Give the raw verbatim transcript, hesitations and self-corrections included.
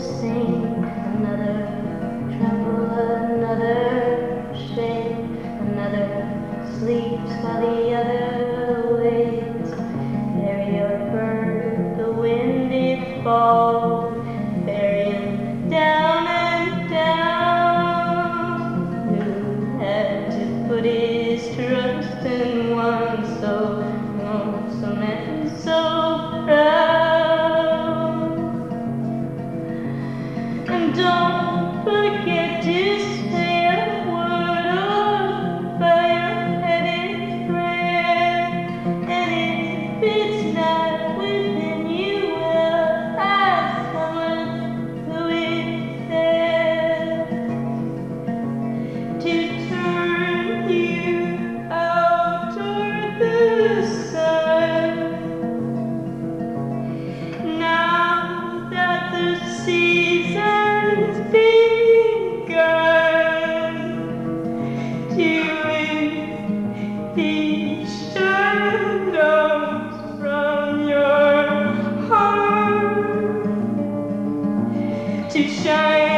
sing, another tremble, another shake, another sleeps while the other wakes. Bury your bird, the wind it falls, bury it down and down. Who had to put his trust in one so lonesome and so proud? And don't forget to say a word over your headed prayer. And if it's not within you, well, ask someone who is there to turn you out toward the sun. Now that the season's begun, to lift these shadows from your heart, to shine